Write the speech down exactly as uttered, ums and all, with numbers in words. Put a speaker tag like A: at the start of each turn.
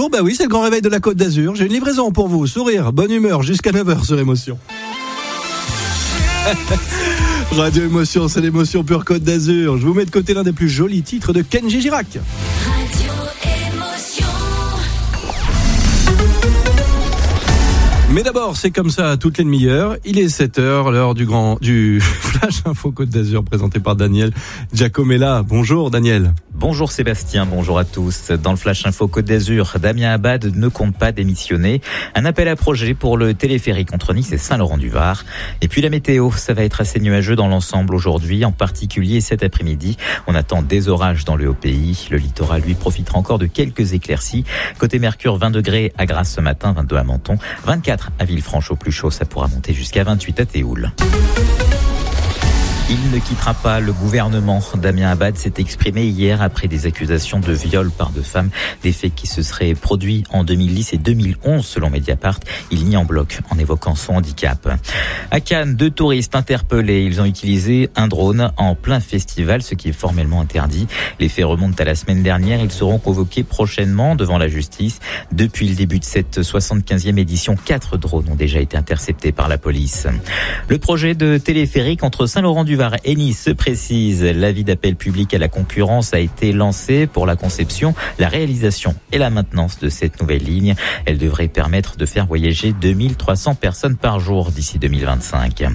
A: bonjour, bah oui, c'est le grand réveil de la Côte d'Azur. J'ai une livraison pour vous, sourire, bonne humeur, jusqu'à neuf heures sur Émotion. Radio Émotion, c'est l'émotion pure Côte d'Azur. Je vous mets de côté l'un des plus jolis titres de Kenji Girac.
B: Radio Émotion.
A: Mais d'abord, c'est comme ça toutes les demi-heures. Il est sept heures, l'heure du grand du Flash Info Côte d'Azur présenté par Daniel Giacomella. Bonjour Daniel.
C: Bonjour Sébastien, bonjour à tous. Dans le Flash Info Côte d'Azur, Damien Abad ne compte pas démissionner. Un appel à projet pour le téléphérique entre Nice et Saint-Laurent-du-Var. Et puis la météo, ça va être assez nuageux dans l'ensemble aujourd'hui, en particulier cet après-midi. On attend des orages dans le haut pays. Le littoral, lui, profitera encore de quelques éclaircies. Côté Mercure, vingt degrés à Grasse ce matin, vingt-deux à Menton, vingt-quatre à Villefranche au plus chaud, ça pourra monter jusqu'à vingt-huit à Théoul. Il ne quittera pas le gouvernement. Damien Abad s'est exprimé hier après des accusations de viol par deux femmes, des faits qui se seraient produits en deux mille dix et deux mille onze selon Mediapart. Il nie en bloc en évoquant son handicap. À Cannes, deux touristes interpellés. Ils ont utilisé un drone en plein festival, ce qui est formellement interdit. Les faits remontent à la semaine dernière. Ils seront convoqués prochainement devant la justice. Depuis le début de cette soixante-quinzième édition, quatre drones ont déjà été interceptés par la police. Le projet de téléphérique entre Saint-Laurent-du-Var et Nice se précise. L'avis d'appel public à la concurrence a été lancé pour la conception, la réalisation et la maintenance de cette nouvelle ligne. Elle devrait permettre de faire voyager deux mille trois cents personnes par jour d'ici deux mille vingt-cinq.